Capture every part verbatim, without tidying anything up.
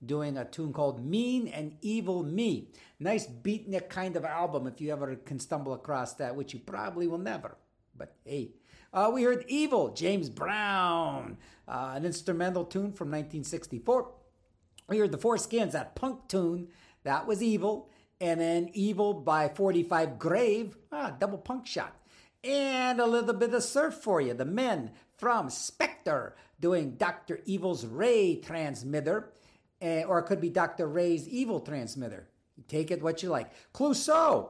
doing a tune called Mean and Evil Me. Nice beatnik kind of album if you ever can stumble across that, which you probably will never. But hey, uh, we heard Evil, James Brown, uh, an instrumental tune from nineteen sixty-four. We heard the Four Skins, that punk tune, that was Evil. And then Evil by forty-five Grave, ah, double punk shot. And a little bit of surf for you. The Men from Spectre doing Doctor Evil's Ray Transmitter. Uh, or it could be Doctor Ray's Evil Transmitter. You take it what you like. Clouseau.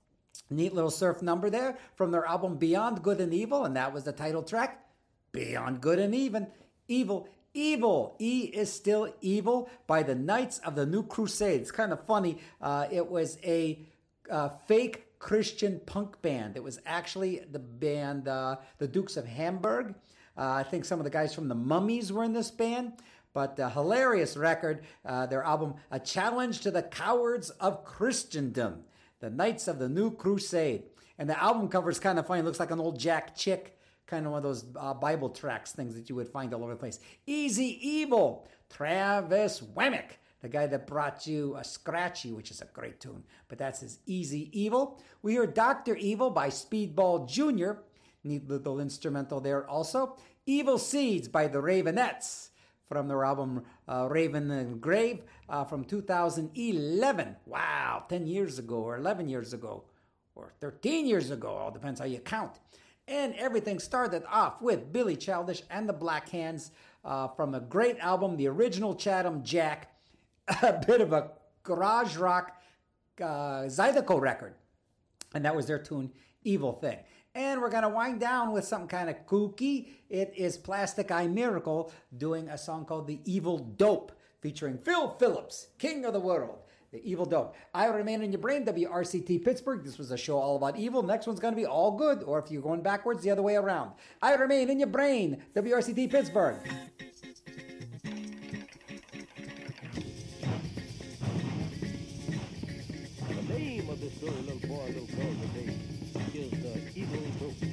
Neat little surf number there from their album Beyond Good and Evil. And that was the title track. Beyond Good and Even. Evil. Evil. E is Still Evil by the Knights of the New Crusade. It's kind of funny. Uh, it was a uh, fake Christian punk band. It was actually the band, uh, the Dukes of Hamburg. Uh, I think some of the guys from the Mummies were in this band. But a hilarious record, uh, their album, A Challenge to the Cowards of Christendom, the Knights of the New Crusade. And the album cover is kind of funny. It looks like an old Jack Chick, kind of one of those uh, Bible tracts, things that you would find all over the place. Easy Evil, Travis Wemmick, the guy that brought you a Scratchy, which is a great tune. But that's his Easy Evil. We heard Doctor Evil by Speedball Junior Neat little instrumental there also. Evil Seeds by the Ravenettes from their album uh, Raven and Grave uh, from two thousand eleven. Wow, ten years ago or eleven years ago or thirteen years ago. All depends how you count. And everything started off with Billy Childish and the Black Hands uh, from a great album, the original Chatham Jack, a bit of a garage rock uh, Zydeco record. And that was their tune, Evil Thing. And we're going to wind down with something kind of kooky. It is Plastic Eye Miracle doing a song called The Evil Dope featuring Phil Phillips, King of the World. The Evil Dope. I Remain in Your Brain, W R C T Pittsburgh. This was a show all about evil. Next one's going to be all good, or if you're going backwards, the other way around. I Remain in Your Brain, W R C T Pittsburgh. The name of this story, little boy, little girl today, is The Evil Dope.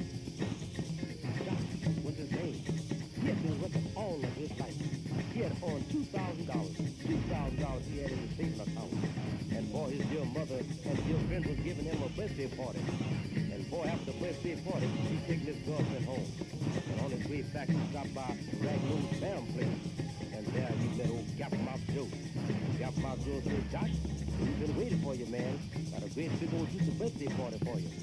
That was his name. He had been working all of his life. He had earned two thousand dollars. two thousand dollars he had in his savings account. And boy, his dear mother and dear friend was giving him a birthday party. And boy, after the birthday party, he taking his girlfriend home. And on his way back, he stopped by Ragno's Bam place. And there he met old Gap Mouth Joe. Gap Mouth Joe said, Josh, we've been waiting for you, man. Got a great big old juicy birthday party for you.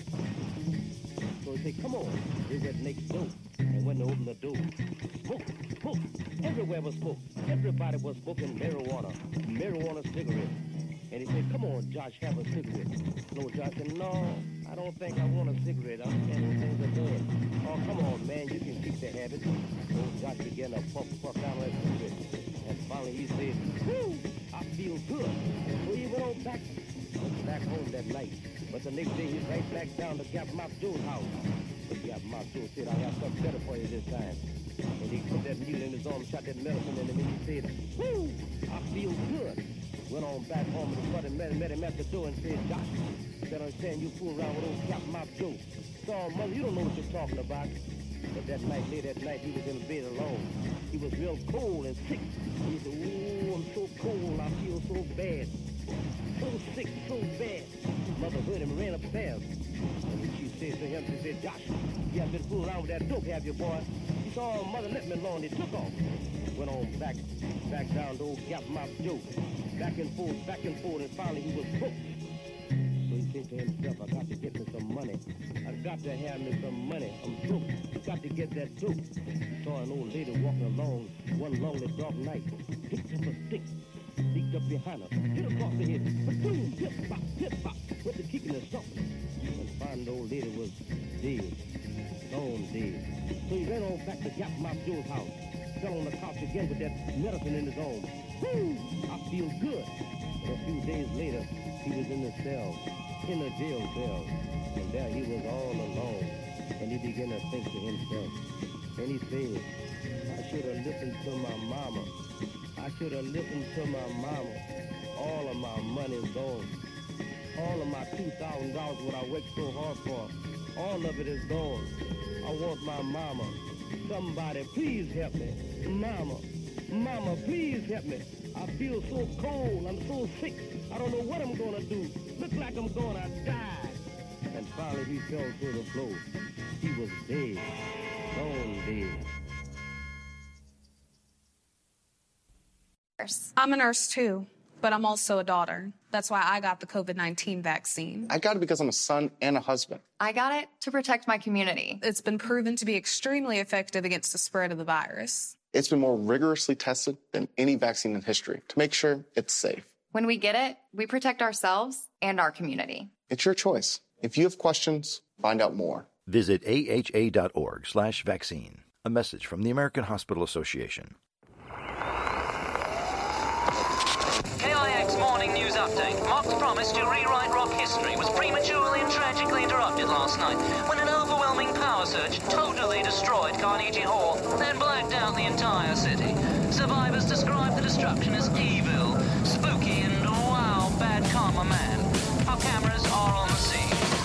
So he said, come on. They went next door and went to open the door. Smoke, smoke. Everywhere was smoke. Everybody was smoking marijuana, marijuana cigarettes. And he said, come on, Josh, have a cigarette. No, Josh said, no, I don't think I want a cigarette. I understand those things are bad. Oh, come on, man, you can keep the habit. So Josh began to puff, puff down that cigarette. And finally he said, whoo, I feel good. So he went on back, back home that night. But the next day he right back down to Gap Mouth Joe's house. But Gap Mouth Joe said, I have something better for you this time. And he put that needle in his arm, shot that medicine in him, and he said, whoo, I feel good. Went on back home and his brother met, met him at the door and said, Josh, you better understand you fool around with old Gap Mouth Joe. So, mother, you don't know what you're talking about. But that night, late that night, he was in bed alone. He was real cold and sick. He said, ooh, I'm so cold, I feel so bad. So sick, so bad. Mother heard him and ran upstairs. And she said to him, she said, Josh, you have been fooling around with that dope, have you, boy? He saw mother let me alone, he took off. Went on back, back down to old Gap Mouth Joe. Back and forth, back and forth, and finally he was hooked. So he said to himself, I got to get me some money. I got to have me some money. I'm broke. I got to get that dope. He saw an old lady walking along one lonely dark night. Picked up a stick, sneaked up behind her, hit across the head. Boom, hip hop, hip hop, with the kicking and something. And finally the old lady was dead, stone dead. So he ran on back to Gap Mouth Joe's house. Fell on the couch again with that medicine in his arm. Woo! I feel good. But a few days later, he was in the cell, in a jail cell. And there he was all alone. And he began to think to himself. And he said, I should have listened to my mama. I should have listened to my mama. All of my money's gone. All of my two thousand dollars what I worked so hard for, all of it is gone. I want my mama. Somebody please help me. Mama, Mama, please help me. I feel so cold. I'm so sick. I don't know what I'm gonna do. Look like I'm gonna die. And finally he fell to the floor. He was dead. Long dead. I'm a nurse too, but I'm also a daughter. That's why I got the COVID nineteen vaccine. I got it because I'm a son and a husband. I got it to protect my community. It's been proven to be extremely effective against the spread of the virus. It's been more rigorously tested than any vaccine in history to make sure it's safe. When we get it, we protect ourselves and our community. It's your choice. If you have questions, find out more. Visit aha.org slash vaccine. A message from the American Hospital Association. K I X Morning News Update. Mark's promise to rewrite rock history was prematurely and tragically interrupted last night when an overwhelming power surge totally destroyed Carnegie Hall, then blacked out the entire city. Survivors describe the destruction as evil, spooky, and wow, bad karma man. Our cameras are on the scene.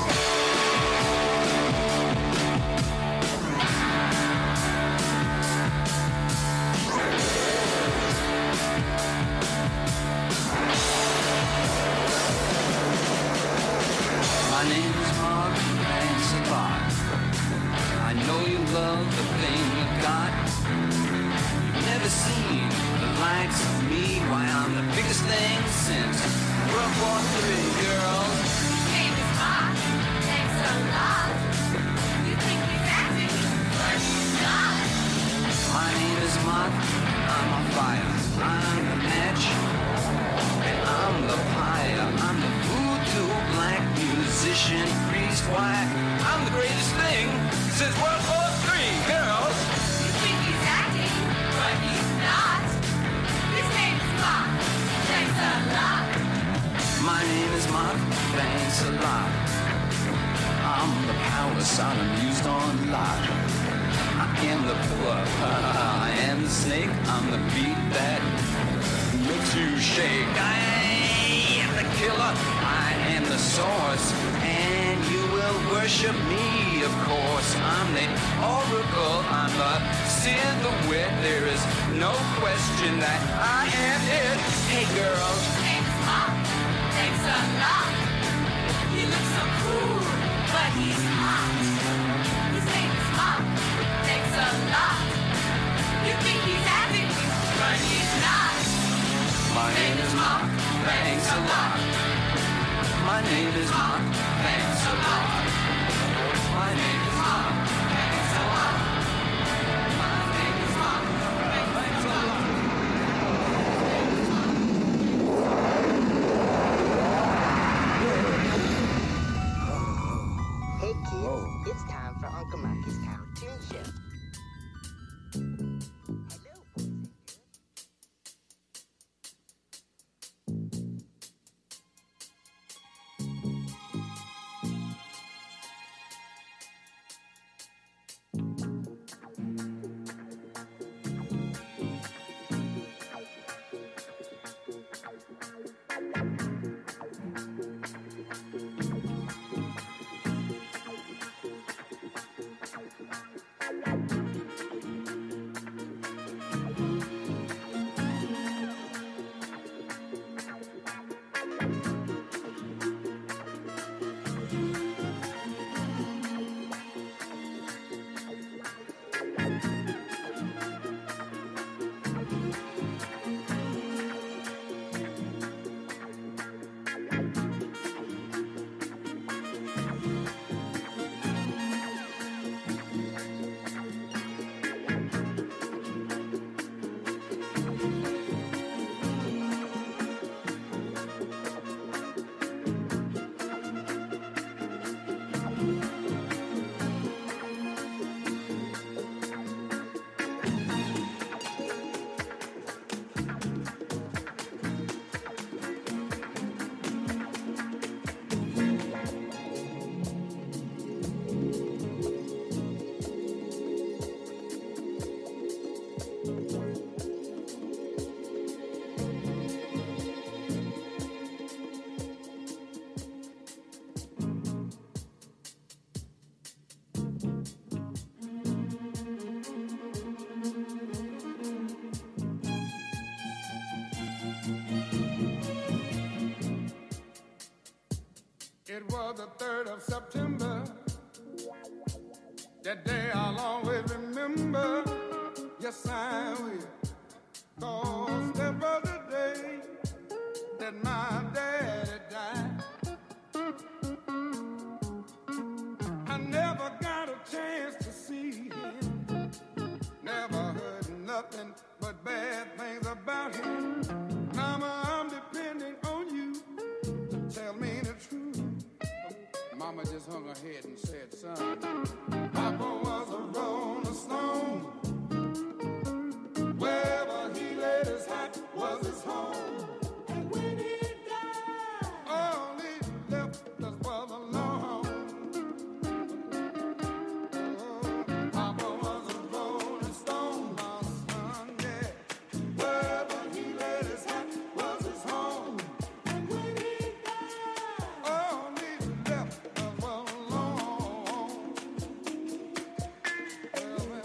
My name is Mark, thanks a lot. I know you love the thing you got. You've never seen the likes of me. Why, I'm the biggest thing since World War Three, girls. His name is Mark, thanks a lot. You think he's acting, but he's not. My name is Mark, I'm on fire. I'm the match, and I'm the pyre. I'm the voodoo black musician priest. Why, I'm the greatest thing since World War Three, girls. You think he's acting, but he's not. His name is Mark, thanks a lot. My name is Mark, thanks a lot. I'm the power Sodom used on Lot. I am the pillar, I am the snake. I'm the beat that makes you shake. I am the killer, I am the source, and you will worship me, of course. I'm the oracle, I'm the seer, the wit. There is no question that I am it. Hey girls. His name is Mark, thanks a lot. He looks so cool, but he's hot. His name is Mark, thanks a lot. You think he's acting, but he's not. My name is Mark, thanks a lot. My name is Mark, thanks a lot. My name is Mark, thanks a lot. My name is Mark, thanks a lot. Hey kids, it's time for Uncle Marky's Cartoon Show. Hello, boys and girls. the third of September. That day I'll always remember. Yes, I will. 'Cause that was the day that my daddy died. I never got a chance to see him. Never heard nothing but bad things about him. Mama, I'm depending on you to tell me the truth. Mama just hung her head and said, son, Papa was a rolling stone. Wherever he laid his hat was his home. And when he died, all he left us was alone. Oh, Papa was a rolling stone, my son, yeah. Wherever he laid his hat was his home. And when he died, all he left us was alone. Well, well.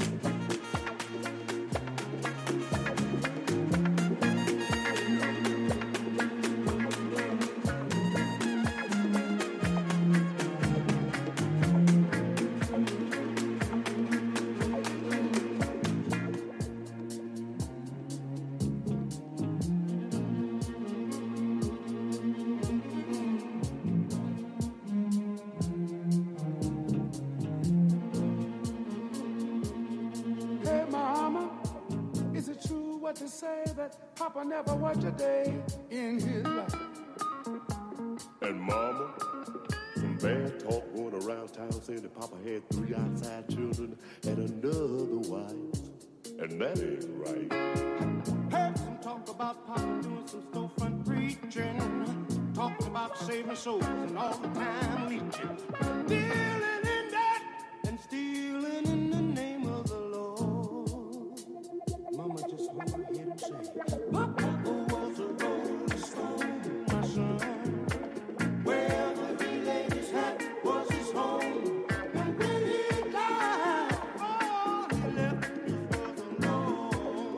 Hey, Mama, is it true what they say that Papa never worked a day in his life? And Mama, some bad talk going around town saying that Papa had three outside children and another wife. And that ain't right. Heard some talk about Papa doing some storefront preaching, talking about saving souls and all the time leeching, dealing in that and stealing in the name of the Lord. Mama just hung her head and said, Papa was a rolling stone, my son. Wherever he laid his hat was his home. And when he died, all he left was alone.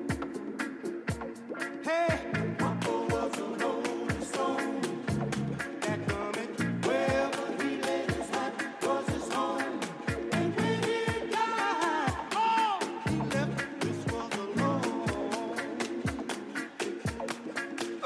Hey, Papa was a rolling stone. That coming, wherever he laid his hat was his home. And when he died, all he left was alone. Uh.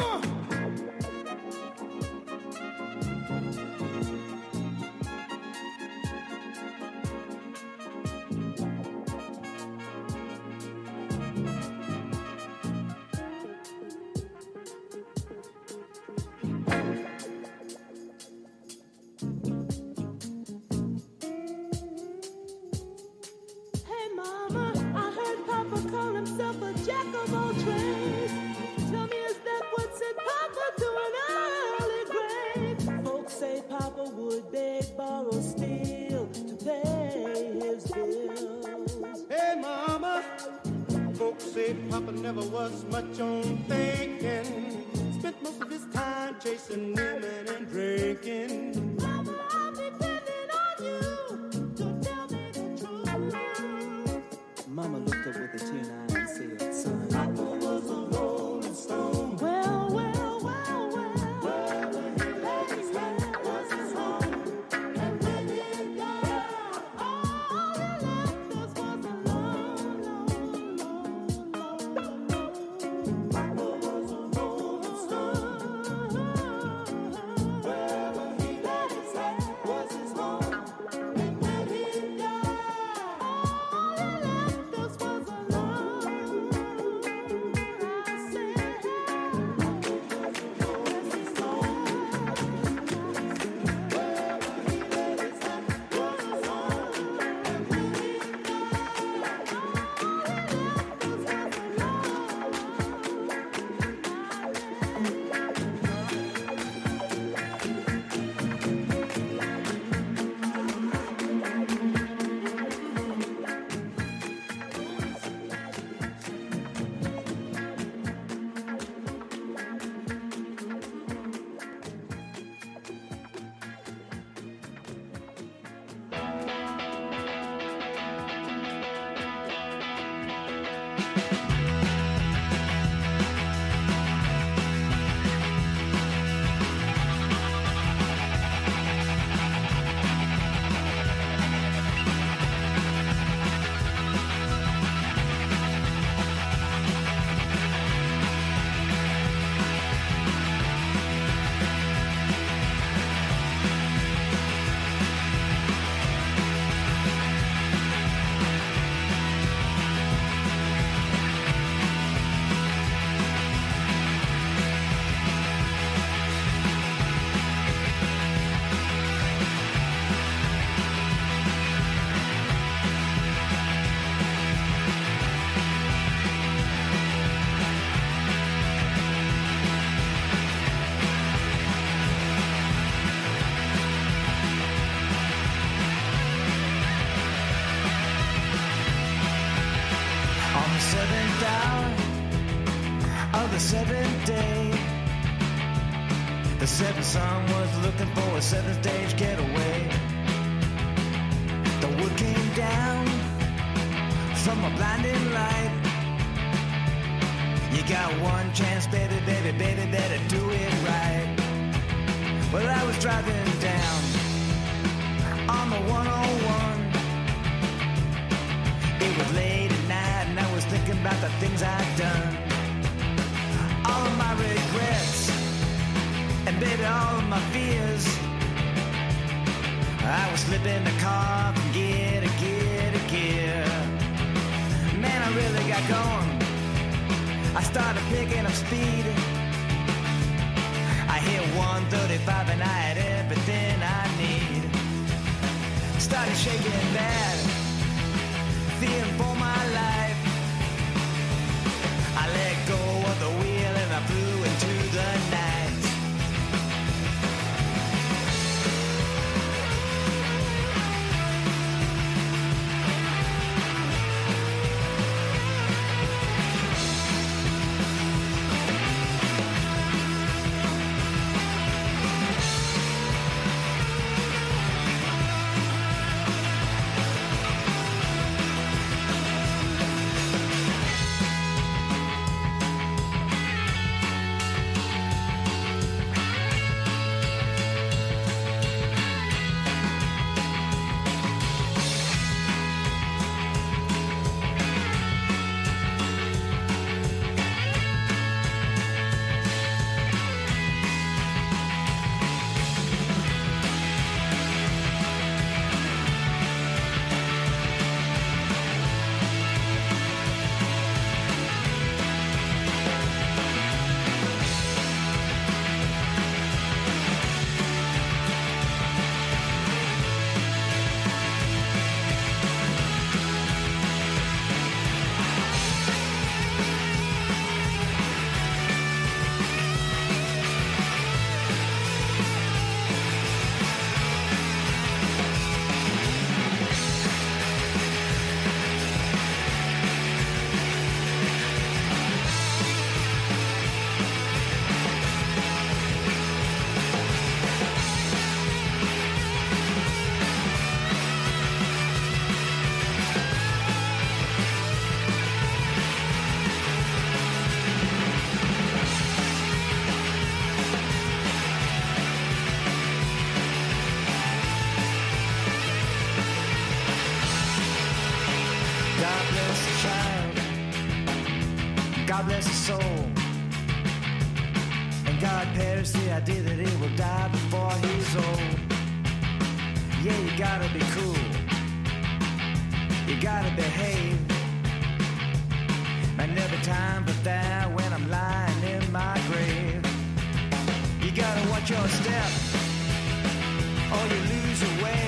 Hey, Mama, I heard Papa call himself a jack of all trades. Tell me, is that what sent Papa to an early grave? Folks say Papa would beg, borrow, steal to pay his bills. Hey, Mama, folks say Papa never was much on thinking. Spent most of his time chasing women and drinking. Mama, I'm depending on you to tell me the truth. Mama looked up with a tear in her eye and said, son, Papa was a rolling stone. Well, well, well, well. Wherever he laid his hat was his home. And when he died, all he left us was alone, alone, alone, alone. Papa was a rolling stone. seventh day. The seventh son was looking for a seventh stage getaway. The wood came down from a blinding light. You got one chance, baby, baby, baby, better do it right. Well, I was driving down on the one oh one. It was late at night and I was thinking about the things I'd done. All of my regrets and baby, all of my fears. I was slipping the car from gear to gear to gear. Man, I really got going. I started picking up speed. I hit one thirty-five and I had everything I need. Started shaking bad, fearing for my life. I let go of the wheel and I flew into the night. God bless his soul. And God perished the idea that he will die before he's old. Yeah, you gotta be cool. You gotta behave. And every time but that when I'm lying in my grave. You gotta watch your step or you lose your way.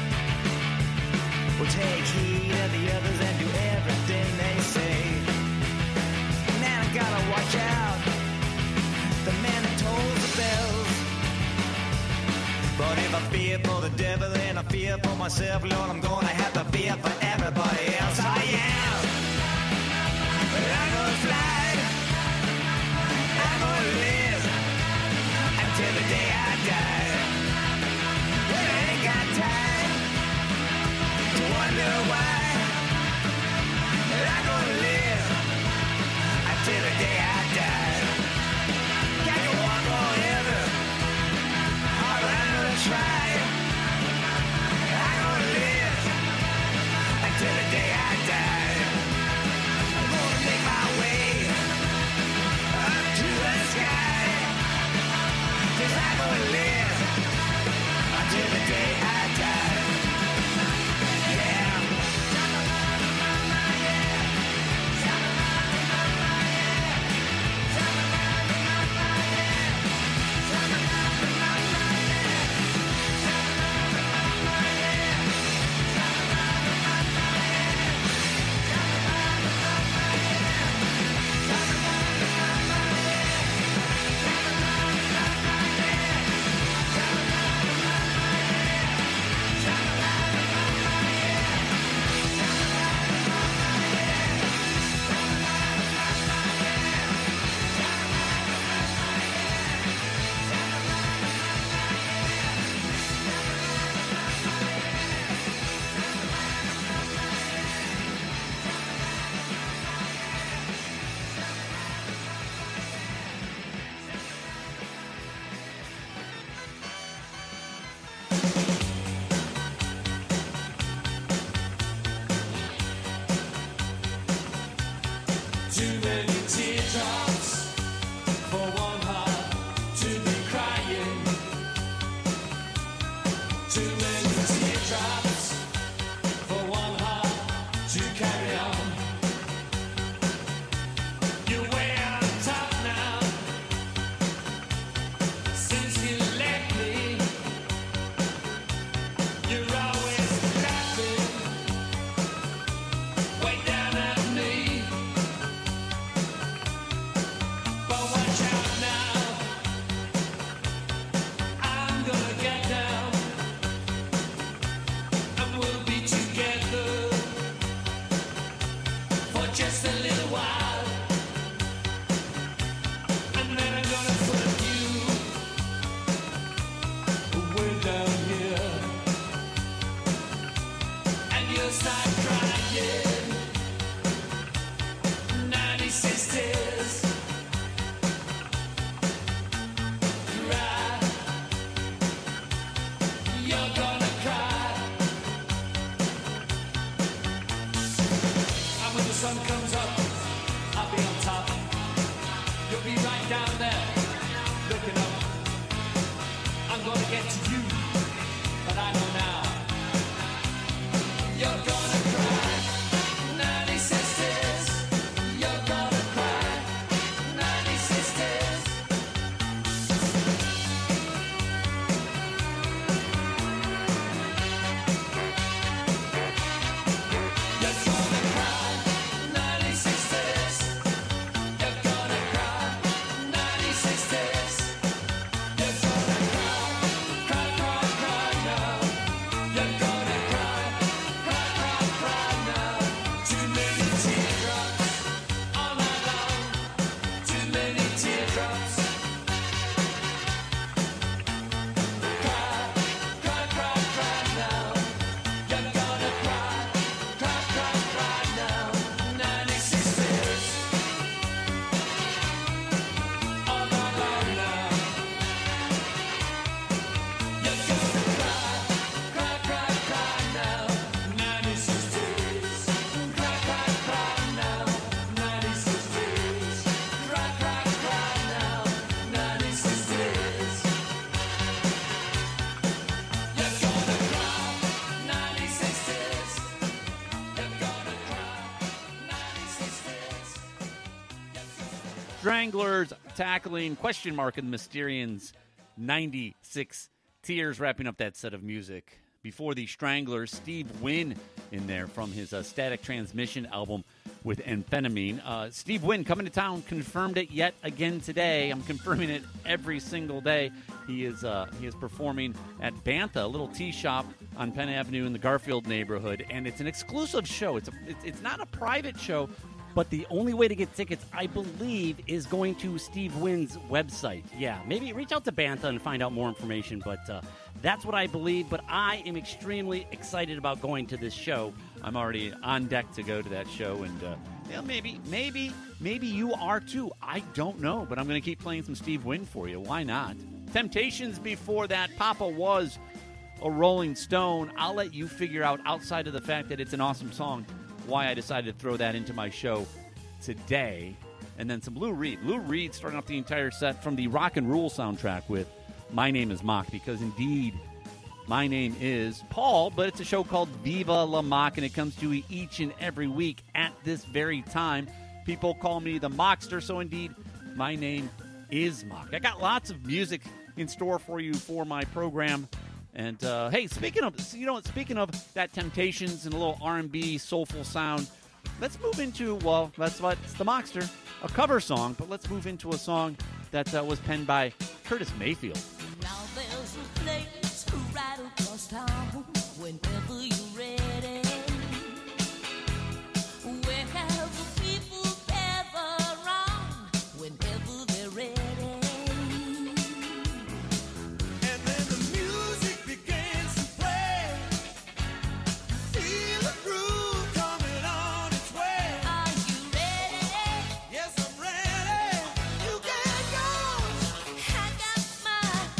Well, take heed of the others and do everything they say. Man, I gotta watch out, the man that tolls the bells. But if I fear for the devil, then I fear for myself. Lord, I'm gonna have to fear for everybody else. I am, but I'm gonna fly, I'm gonna live until the day I die. But I ain't got time to wonder why. But I'm gonna live until the day I die. Got to walk forever, all I'm gonna try. I'm gonna live until the day I die. I'm gonna make my way Too many teardrops for one heart to carry on. You're way on top now. Since you left me, you're always laughing way down at me. But watch out now, I'm gonna get down, and we'll be together for just a little while, and then I'm gonna put you way down here, and you'll start crying. Ninety sisters, cry. You're gonna cry. And when the sun comes up, I'll be on top. You'll be right down there, looking up. I'm gonna get to you, but I know now. You're gonna cry. Ninety sisters, you're gonna cry. Ninety sisters. You're gonna cry. Ninety sisters. You're gonna cry. Ninety sisters. You're gonna cry. Cry, cry, cry now. You're gonna cry. Cry, cry, cry now. Too many teardrops all night long. Too many teardrops. Cry, cry, cry, cry now. You're gonna cry. Cry, cry, cry now. Ninety sisters. All night long now. You're gonna cry. Cry, cry, cry now. Ninety sisters. Cry, cry, cry now. Ninety sisters. Cry, cry, cry now. Ninety sisters. You're gonna cry. Ninety sisters. You're gonna cry. Ninety sisters. Stranglers tackling question mark and the Mysterians. ninety-six Tears wrapping up that set of music. Before the Stranglers, Steve Wynn in there from his uh, Static Transmission album with Amphetamine. Uh, Steve Wynn coming to town, confirmed it yet again today. I'm confirming it every single day. He is uh, he is performing at Bantha, a little tea shop on Penn Avenue in the Garfield neighborhood, and it's an exclusive show. It's a, it's, it's not a private show, but the only way to get tickets, I believe, is going to Steve Wynn's website. Yeah, maybe reach out to Bantha and find out more information, but uh, that's what I believe. But I am extremely excited about going to this show. I'm already on deck to go to that show, and uh, yeah, maybe, maybe, maybe you are too. I don't know, but I'm going to keep playing some Steve Wynn for you. Why not? Temptations before that. Papa was a Rolling Stone. I'll let you figure out, outside of the fact that it's an awesome song, why I decided to throw that into my show today. And then some Lou Reed. Lou Reed starting off the entire set from the Rock and Roll soundtrack with My Name is Mock, because indeed, my name is Paul, but it's a show called Viva La Mock, and it comes to you each and every week at this very time. People call me the Mockster, so indeed, my name is Mock. I got lots of music in store for you for my program. And, uh, hey, speaking of, you know, speaking of that Temptations and a little R and B soulful sound, let's move into, well, that's what, it's the Mockster, a cover song, but let's move into a song that uh, was penned by Curtis Mayfield. Now there's a place right across town whenever you're ready. Wherever people gather around whenever they're ready. And then the music begins to play. Feel the groove coming on its way. Are you ready? Yes, I'm ready. You can go. I got my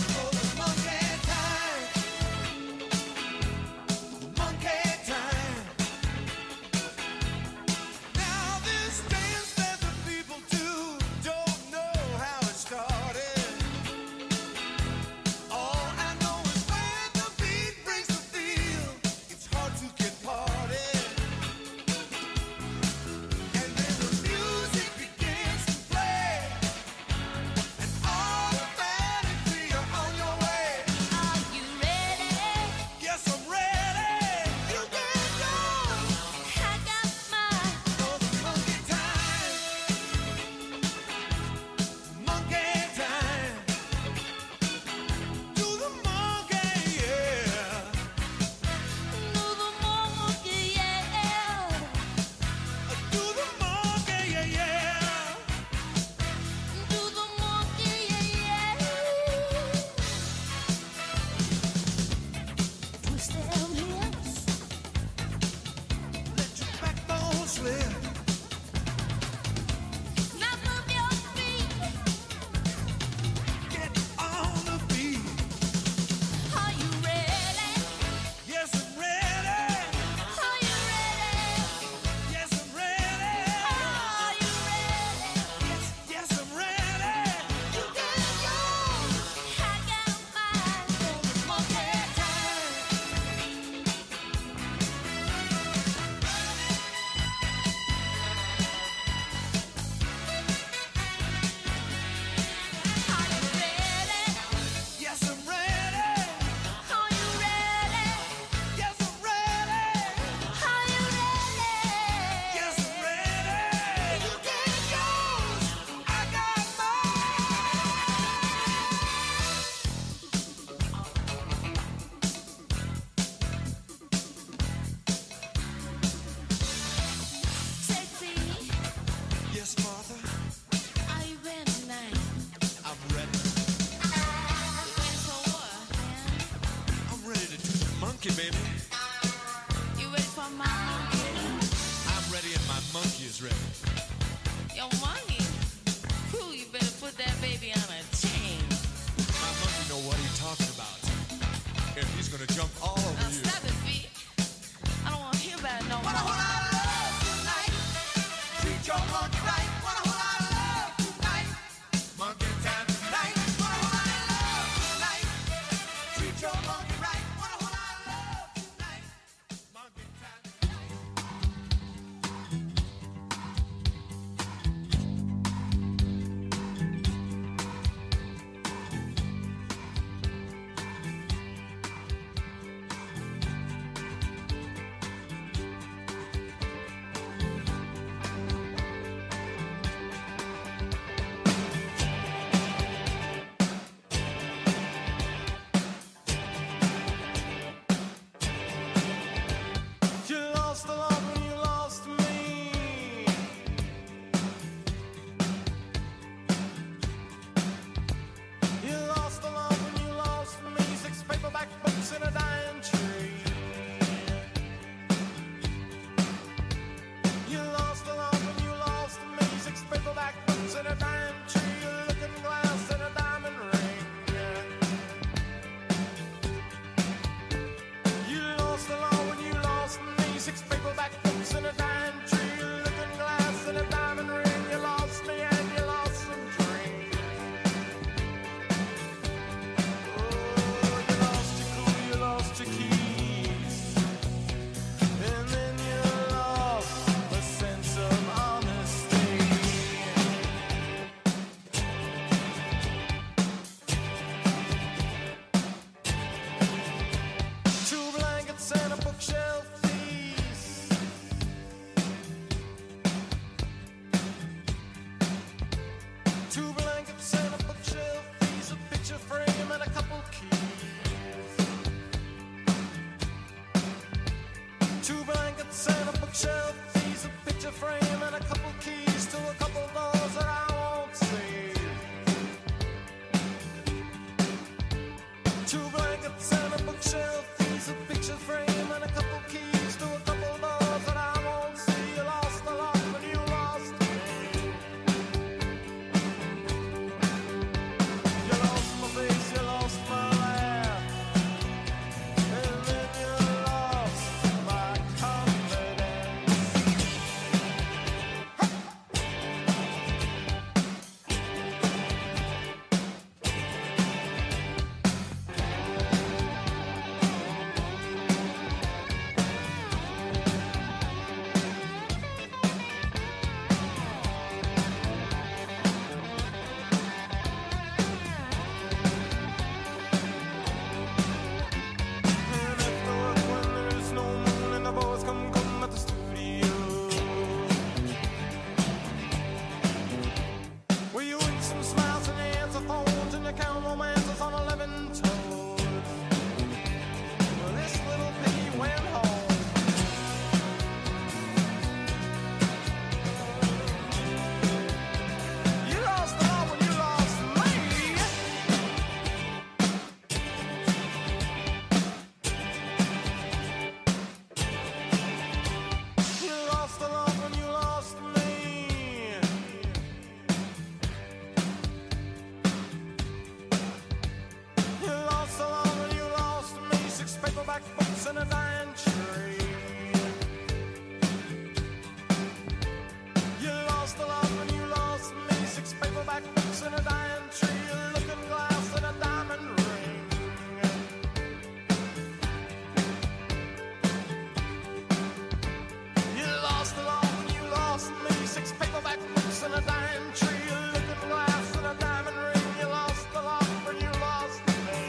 monkey, baby. You ready for my monkey? I'm ready and my monkey is ready. Your monkey? Ooh, you better put that baby on a chain. My monkey know what he's talking about. And he's gonna jump all over Now you. stop it, feet. I don't want to hear about it no more. Treat your monkey right. Want a whole lot of love tonight. Monkey time tonight. Want a whole lot of love tonight. Treat your monkey right. Want a whole lot of love tonight. Monkey time You lost the love when you lost me. You lost the love when you lost me. Six paperback books in a dying tree. You lost the love when you lost me. Six paperback books in a dying tree. A looking glass and a diamond ring. You lost the love when you lost me. Six paperback books in a dime tree, a looking glass and a diamond ring. You lost me and you lost some dreams. Oh, you lost your cool, you lost your keys, and then you lost the sense of honesty. Two blankets and a bookshelf. Two blankets and a bookshelf, piece, a picture frame and a couple keys. Two blankets and a bookshelf, piece, a picture frame and a couple keys to a couple doors that I won't see. Two blankets and a bookshelf, piece, a picture frame and a couple keys to a couple doors that I won't see. You lost the love when you lost me. You lost my face, you lost my laugh, and then you lost my confidence. And after work when there is no moon and the boys come come at the studio, well, you win some smiles and you answer phones and you count romances on eleven toes. Well, this little piggy went home. You lost the love when you lost me. You lost the love when you lost me. You lost the love when you lost me. Six paperback books and a dying tree. You lost the love when you lost me. Six paperback books and a dying tree. A looking glass and a diamond ring. You lost the love when you lost me. Six paperback books and a dying tree. A looking glass and a diamond ring. You lost the love when you lost me.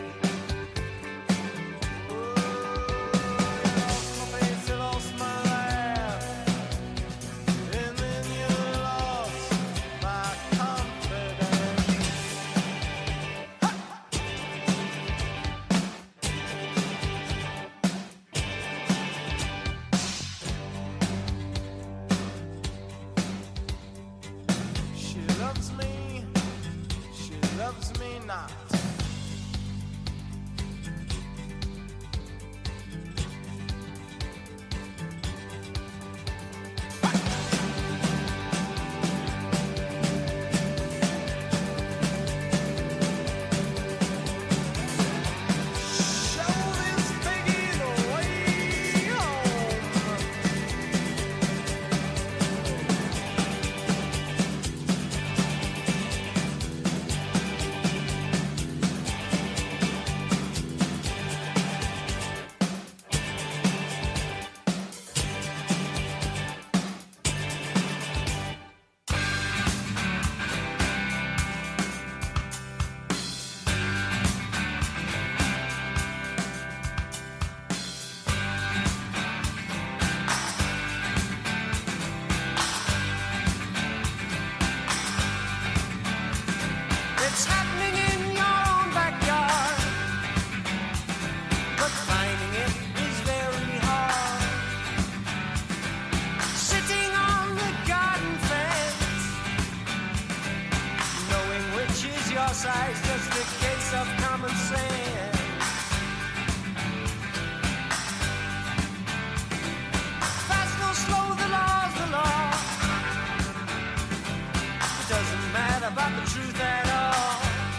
Oh, you lost my face, you lost my laugh, and then you lost my confidence. She loves me, she loves me not. life's just a case of common sense. Fast or slow, the law's the law. It doesn't matter about the truth at all.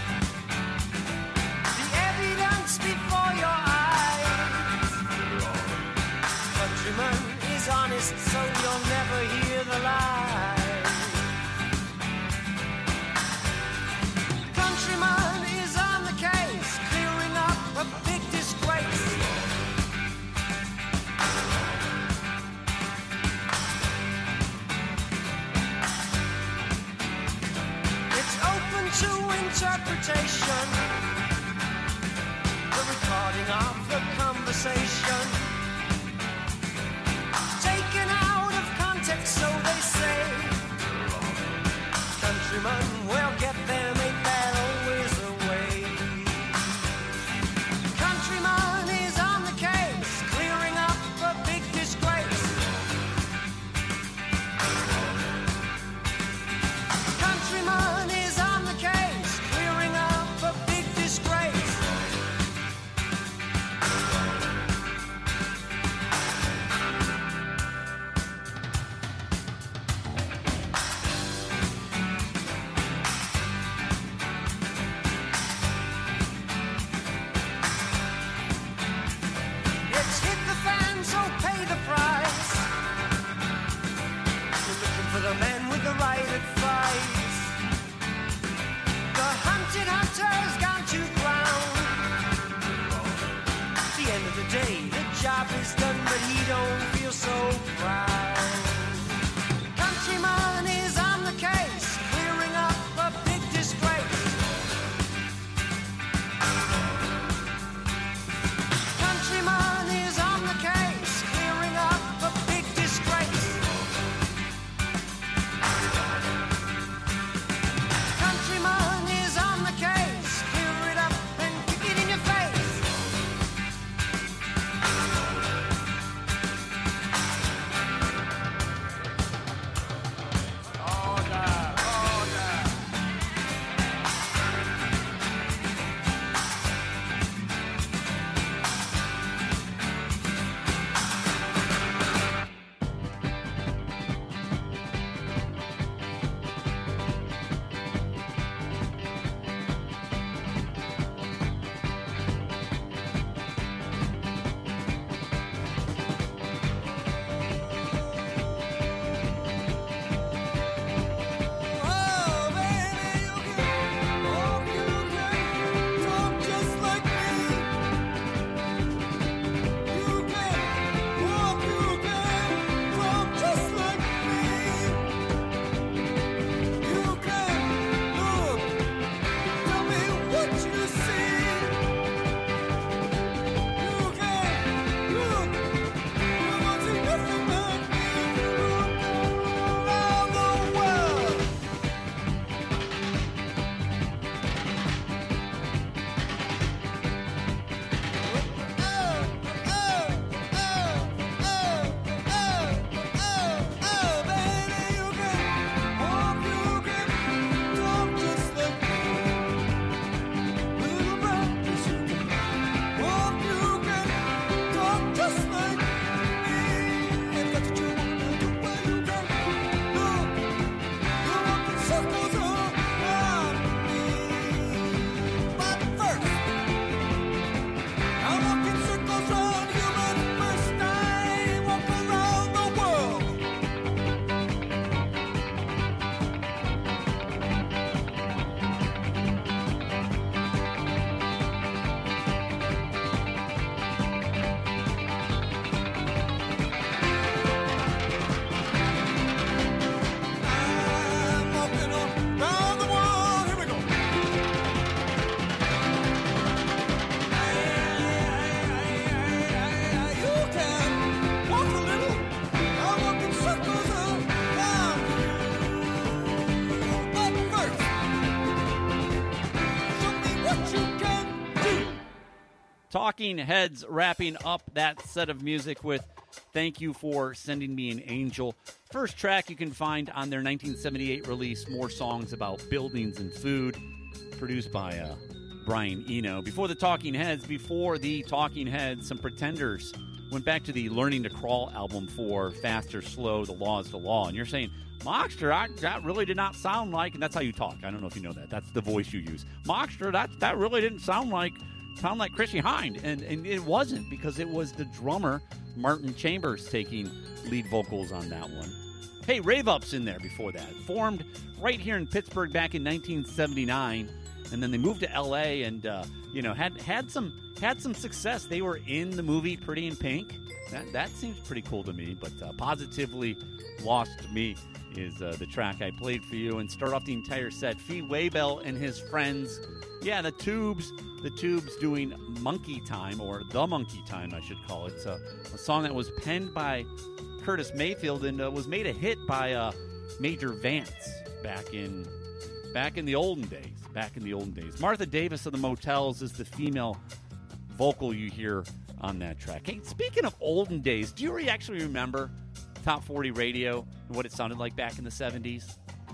The evidence before your eyes. Countryman is honest, so you'll never hear the lie. Countryman is on the case, clearing up a big disgrace. It's open to interpretation, the recording of the conversation, taken out of context, so they say. Countrymen will get them, ain't that always the way? Countryman is on the case, clearing up a big disgrace. Countryman is on the case, clearing up a big disgrace. It's hit the fan, so pay the price. We're looking for the man with the right advice. The hunted hunter's gone to ground. At the end of the day, the job is done, but he don't feel so proud. Countryman is on the case, clearing up a big disgrace. Countryman is on the case, clearing up a big disgrace. Countryman is on the case, clear it up and kick it in your face. Talking Heads wrapping up that set of music with Thank You for Sending Me an Angel. First track you can find on their nineteen seventy-eight release, More Songs About Buildings and Food. produced by uh, Brian Eno. Before the Talking Heads, before the Talking Heads, some Pretenders went back to the Learning to Crawl album for Fast or Slow, The Law is the Law. And you're saying, Mockster, I, that really did not sound like, and that's how you talk. I don't know if you know that. That's the voice you use. Mockster, that that really didn't sound like sound like Chrissy Hind. And, and it wasn't, because it was the drummer, Martin Chambers, taking lead vocals on that one. Hey, Rave Up's in there before that. Formed right here in Pittsburgh back in nineteen seventy-nine. And then they moved to L A and, uh, you know, had had some had some success. They were in the movie Pretty in Pink. That that seems pretty cool to me. But uh, Positively Lost Me is uh, the track I played for you. And start off the entire set, Fee Waybill and his friends. Yeah, the Tubes. The Tubes doing Monkey Time, or The Monkey Time, I should call it. It's a, a song that was penned by Curtis Mayfield and uh, was made a hit by uh, Major Vance back in back in the olden days. Back in the olden days. Martha Davis of the Motels is the female vocal you hear on that track. Hey, speaking of olden days, do you actually remember Top forty Radio and what it sounded like back in the seventies?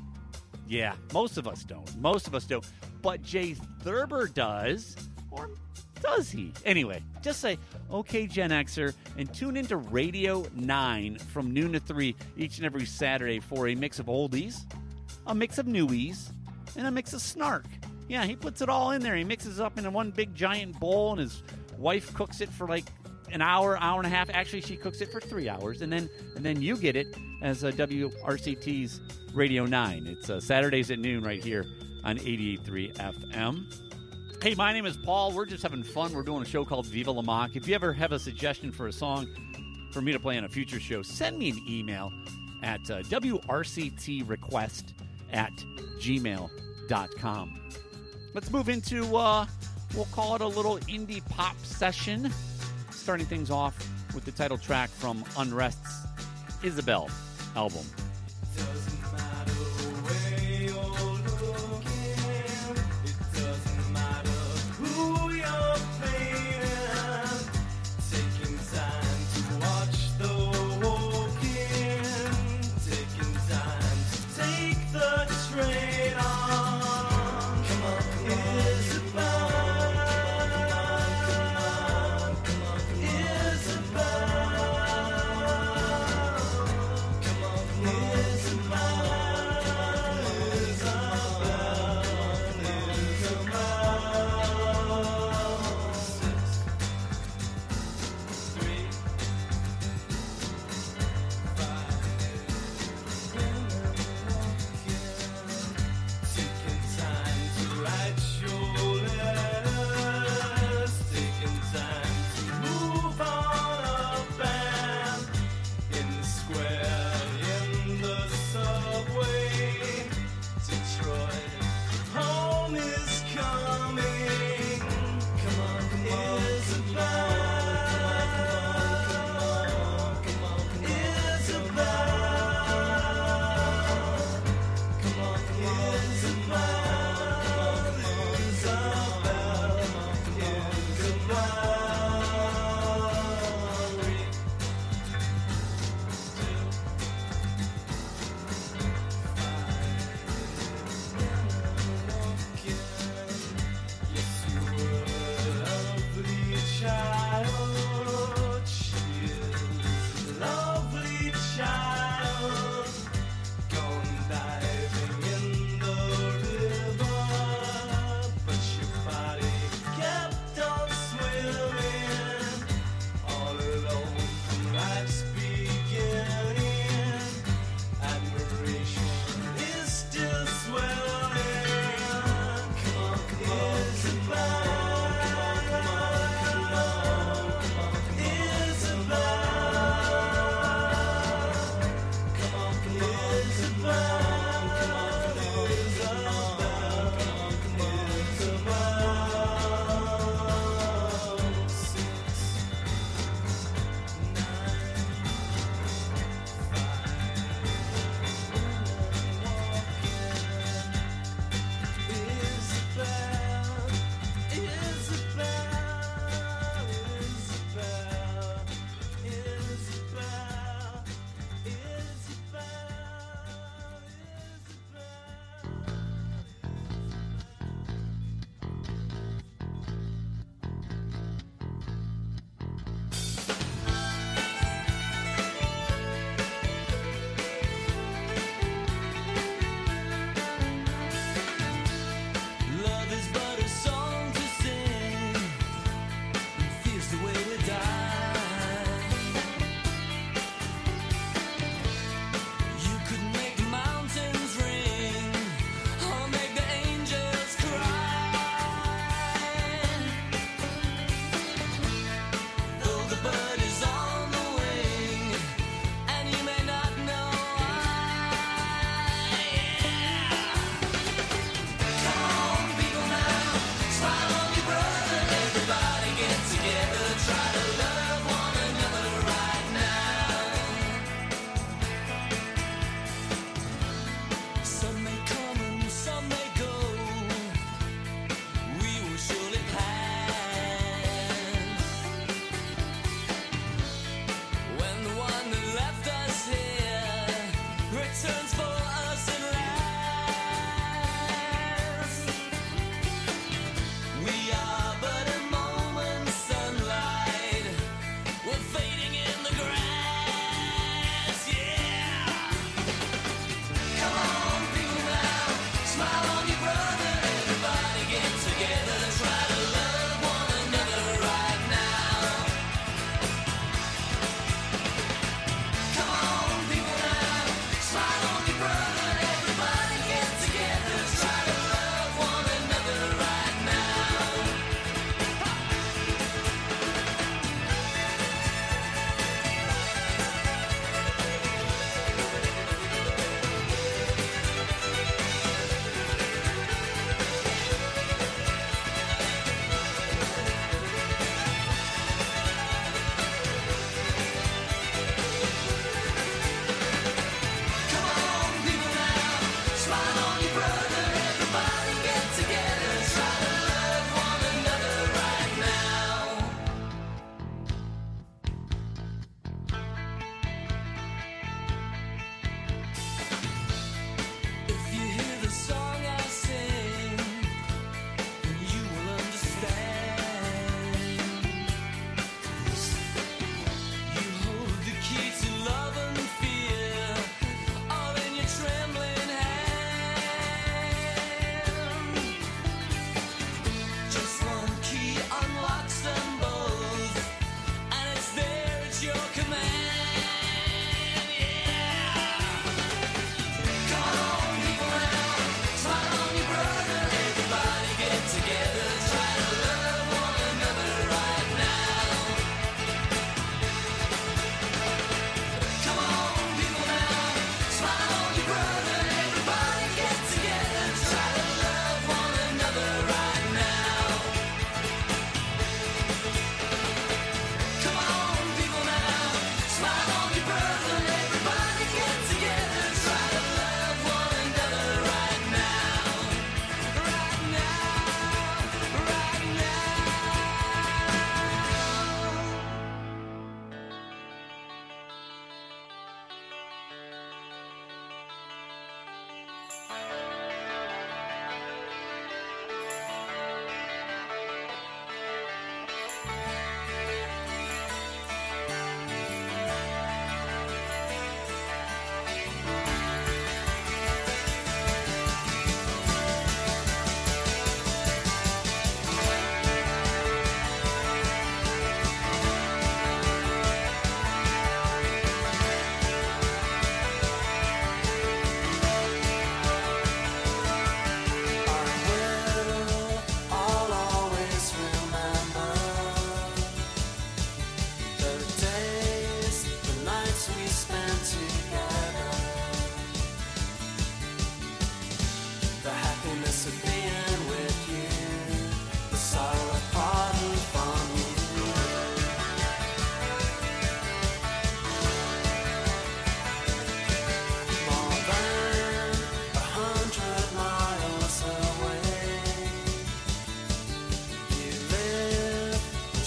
Yeah, most of us don't. Most of us don't. But Jay Thurber does. Or does he? Anyway, just say, okay, Gen Xer, and tune into Radio nine from noon to three each and every Saturday for a mix of oldies, a mix of newies, and a mix of snark. Yeah, he puts it all in there. He mixes it up into one big giant bowl, and his wife cooks it for like an hour, hour and a half. Actually, she cooks it for three hours, and then and then you get it as uh, W R C T's Radio nine. It's uh, Saturdays at noon right here on eighty-eight point three F M. Hey, my name is Paul. We're just having fun. We're doing a show called Viva La Mock. If you ever have a suggestion for a song for me to play on a future show, send me an email at uh, W R C T request at gmail dot com. Let's move into, uh, we'll call it a little indie pop session, starting things off with the title track from Unrest's Isabel album. Yeah.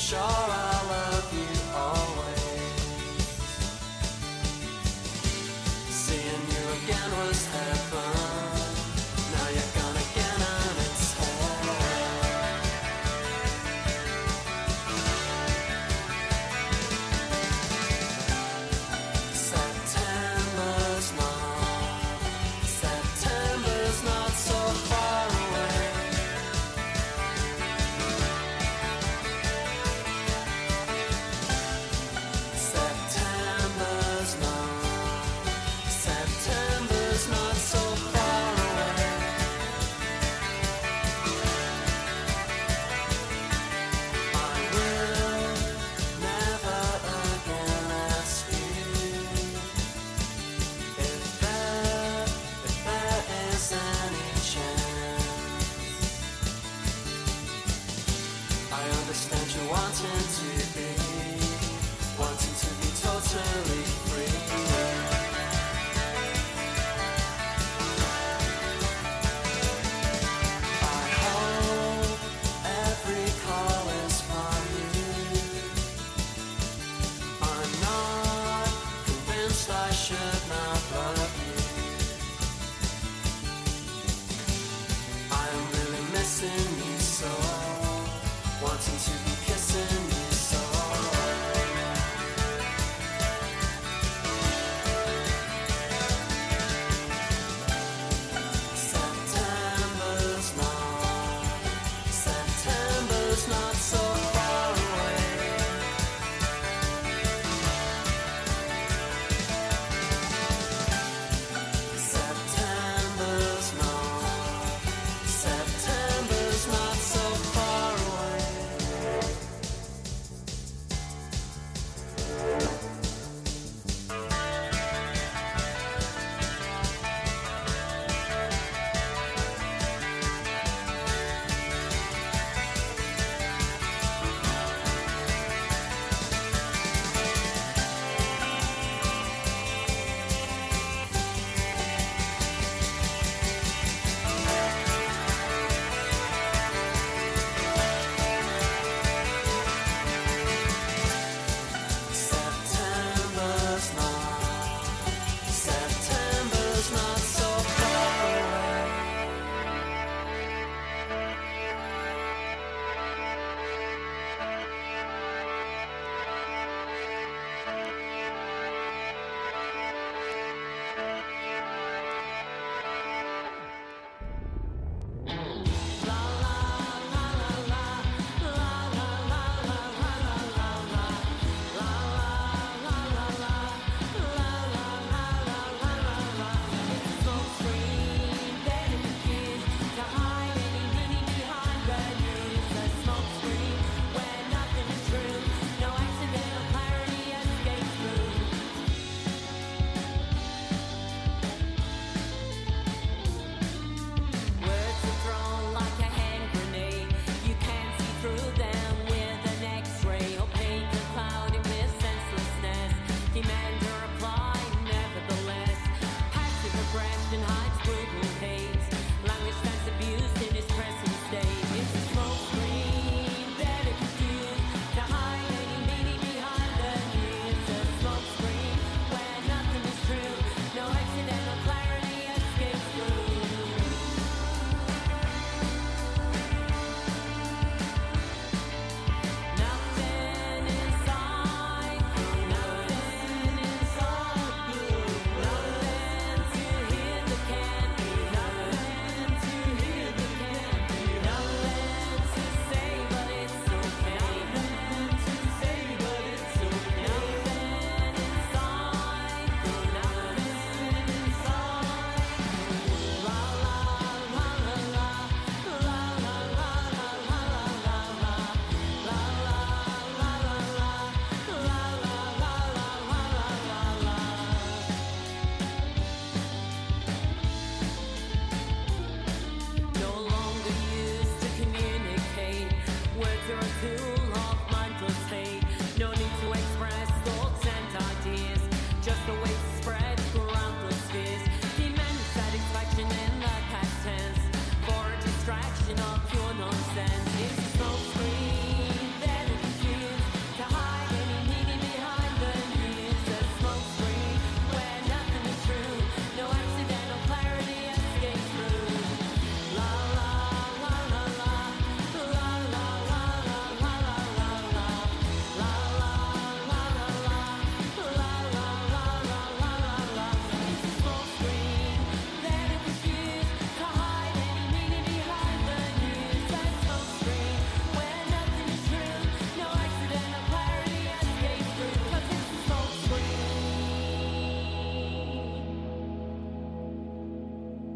sure I'll love you always. Seeing you again was heaven. Now you're gone again and it's hell. September's not, September's not so far away. September's not, September's not so far away. I will never again ask you if there, if there is any chance. I understand you wanting to be, wanting to be totally free. I hope every call is from you. I'm not convinced I should not love you. I am really missing you so, wanting to be kissing you so. September's not, September's not so far away. September's not, September's not so far away.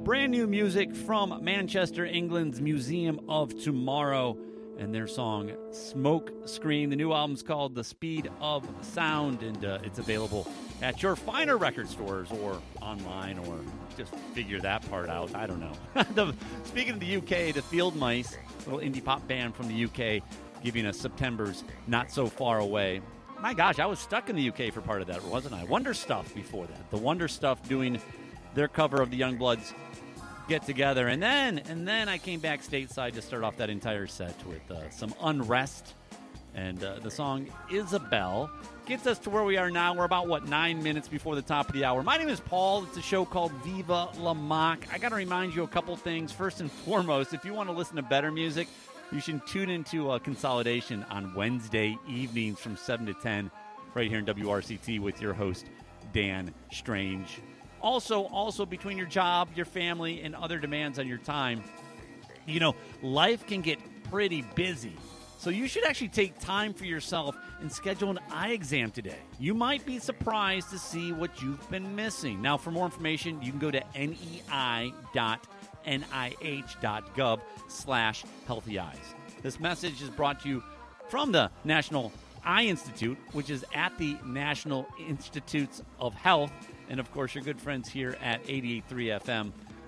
Brand new music from Manchester, England's Museum of Tomorrow, and their song Smoke Screen. The new album's called The Speed of Sound, and uh, it's available at your finer record stores or online, or just figure that part out. I don't know. the, speaking of the U K, the Field Mice, little indie pop band from the U K, giving us September's Not So Far Away. My gosh, I was stuck in the U K for part of that, wasn't I? Wonder Stuff before that. The Wonder Stuff doing their cover of the Youngbloods Get Together. And then and then I came back stateside to start off that entire set with uh, some Unrest. And uh, the song Isabel gets us to where we are now. We're about, what, nine minutes before the top of the hour. My name is Paul. It's a show called Viva La Mock. I got to remind you a couple things. First and foremost, if you want to listen to better music, you should tune into uh, Consolidation on Wednesday evenings from seven to ten right here in W R C T with your host, Dan Strange. Also, also between your job, your family, and other demands on your time, you know, life can get pretty busy. So you should actually take time for yourself and schedule an eye exam today. You might be surprised to see what you've been missing. Now, for more information, you can go to nei dot N I H dot gov slash healthy eyes. This message is brought to you from the National Eye Institute, which is at the National Institutes of Health, and of course your good friends here at eighty-eight point three F M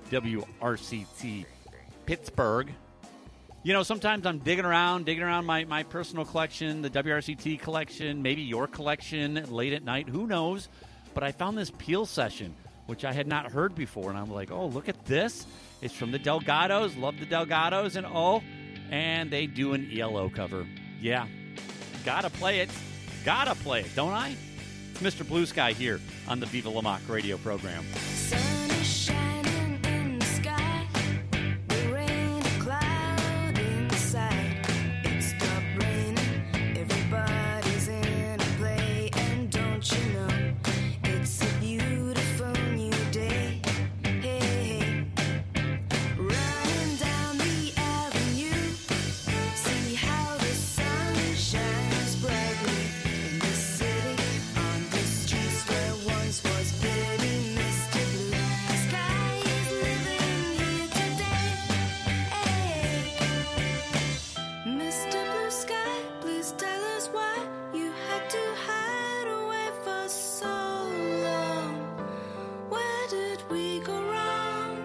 W R C T Pittsburgh. You know, sometimes I'm digging around, digging around my, my personal collection, the W R C T collection, maybe your collection late at night, who knows? But I found this Peel session, which I had not heard before, and I'm like, oh, look at this. It's from the Delgados. Love the Delgados. And oh, and they do an E L O cover. Yeah, gotta play it. Gotta play it, don't I? It's Mister Blue Sky here on the Viva La Mock radio program. Sun is shining in the sky. There ain't a cloud in sight. It stopped raining. Everybody's in a play. And don't you know, it's a beautiful new day. Hey, hey. Running down the avenue. See how the sun shines brightly in the city. On the streets where once was pretty Mister Blue. The sky is living here today. Hey. Mister Blue Sky, please tell us why you had to hide away for so long. Where did we go wrong?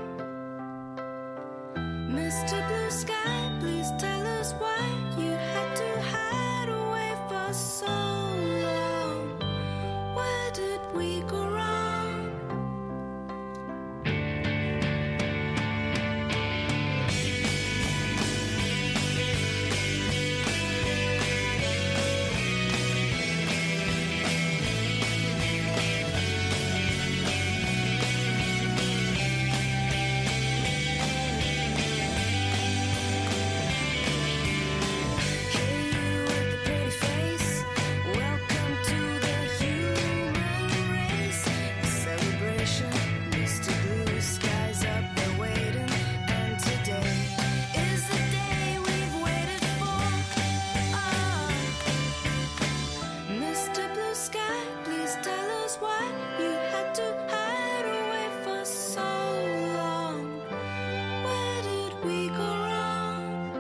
Mister Blue Sky, please tell us why you had to hide away for so long. Where did we go wrong? Hey, you with the pretty face. Welcome to the human race. A celebration, Mister Blue Sky's up there waiting. And today is the day we've waited for. Oh. Mister Blue Sky, please tell us why you had to hide away for so long. Where did we go wrong?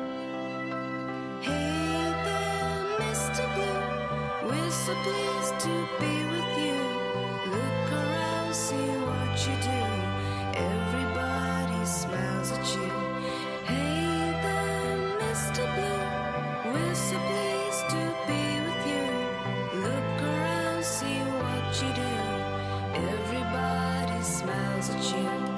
Hey there, Mister Blue, we're so pleased to be with you. Look around, see what you do. Everybody smiles at you. Hey there, Mister Blue, we're so pleased to be with you. Look around, see what you do. Everybody smiles at you.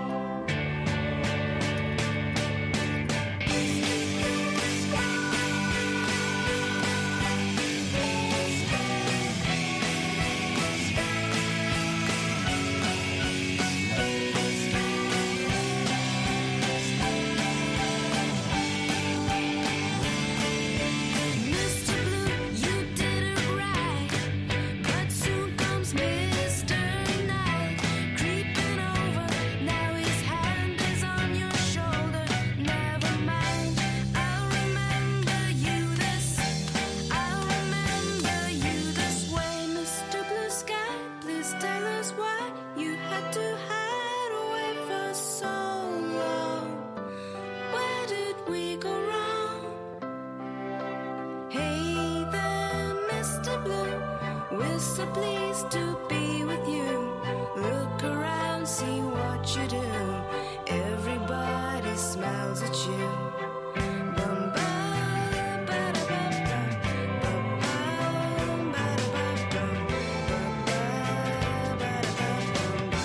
just to be with you. Look around, see what you do. Everybody smiles at you. Bum, ba, ba, da, ba, ba. Bum, bum, ba, da, ba, bum. Bum, ba, ba, da, ba, bum, ba.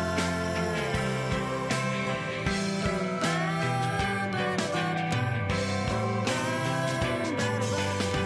Bum, ba, ba, da, ba, bum. Bum, ba, ba, da, ba,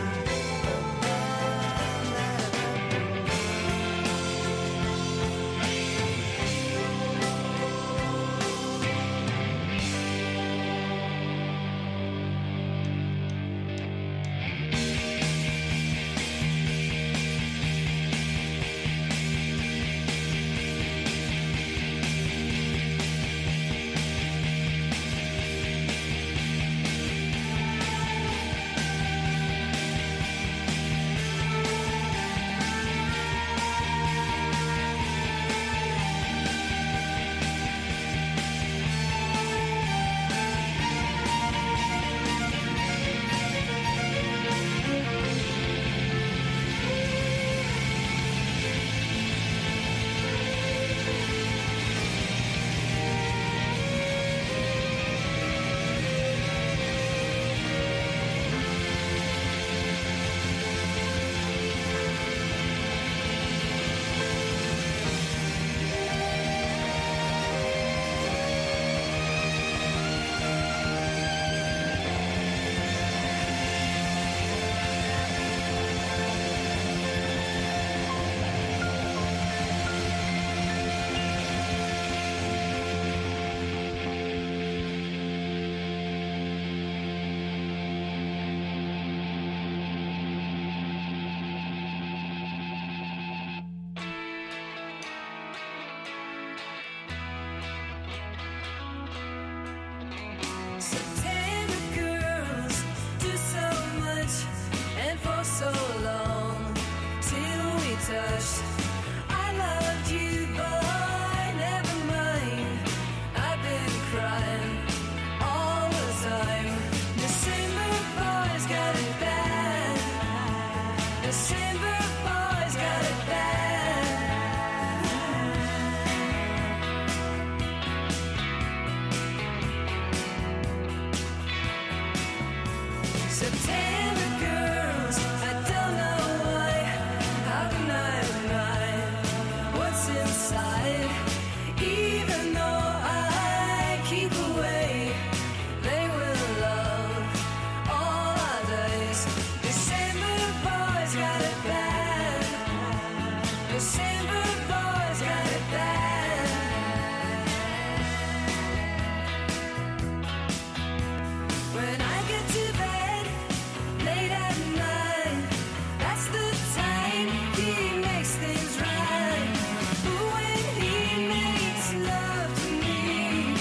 September girls do so much and for so long till we touched. I loved you, boy, never mind. I've been crying all the time. December boys got it bad. December boys got it bad. September girls, I don't know why. How can I deny what's inside? Even though I keep away, they will love all our days. December boys got it bad. December boys got it bad. When I get to bed late at night, that's the time he makes things right. But when he makes love to me,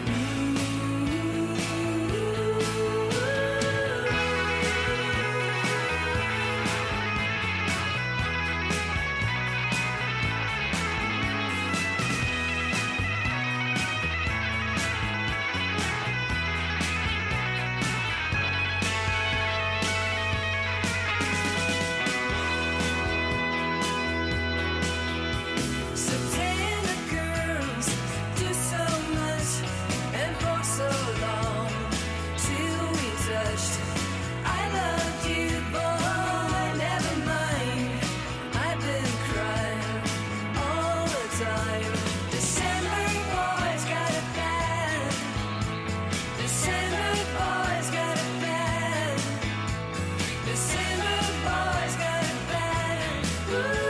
September girls do so much and for so long till we touched. I loved you, boy, never mind. I've been crying all the time. December boys got it bad. December boys got it bad. December boys got it bad. Ooh.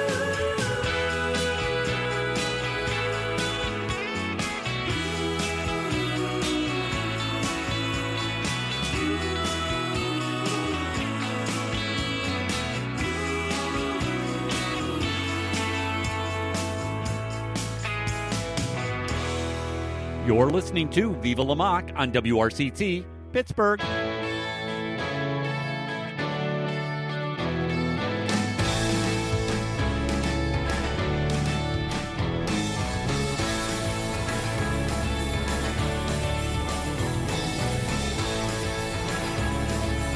You're listening to Viva La Mock on W R C T, Pittsburgh.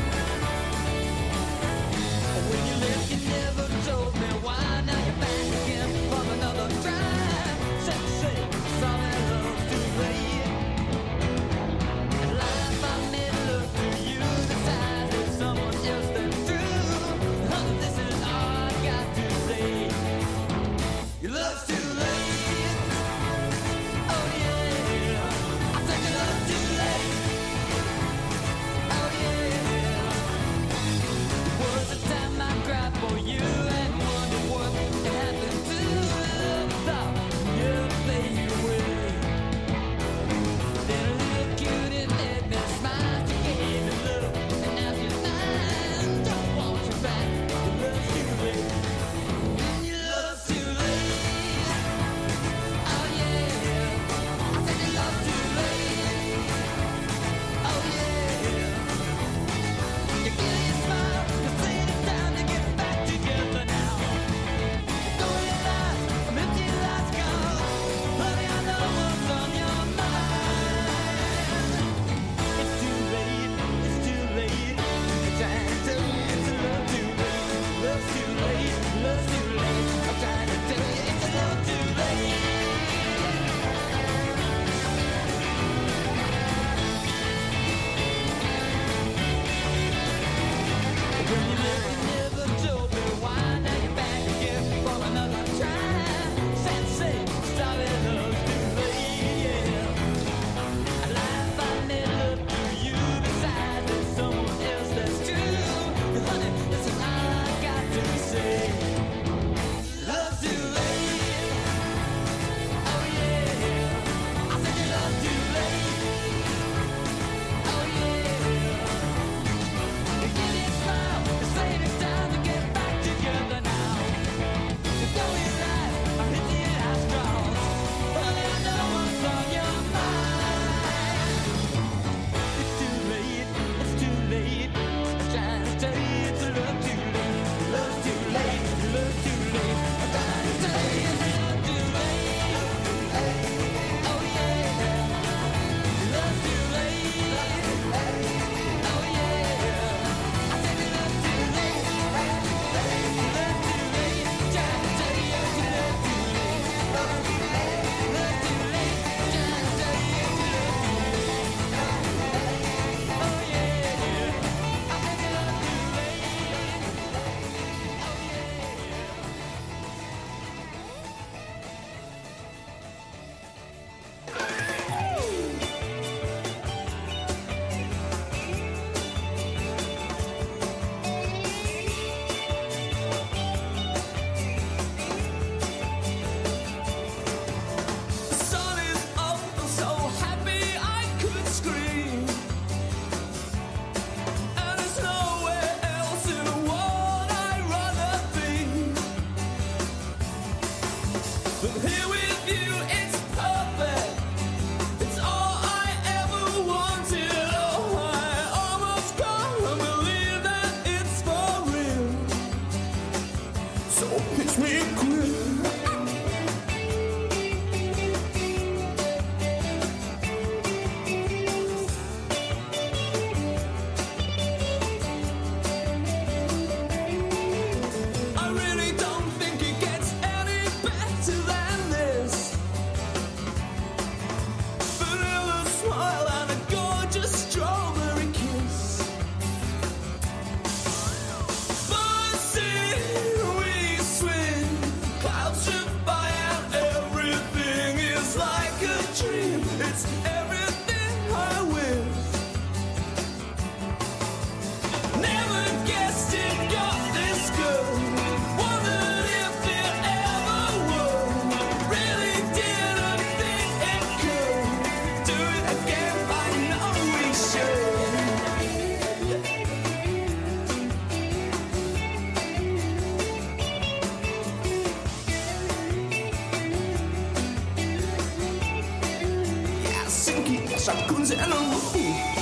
When you left, you never told me why. Now you're back again. me quit. I really don't think it gets any better than this. Vanilla smile and a gorgeous strawberry kiss. Buzzing, we swim, clouds drift by and everything is like a dream. It's everything I wish. Never guessed it got this good. Wondered if it ever would. Really didn't think it could. Do it again, I know we should. Ja, Sinky, Schakunze and a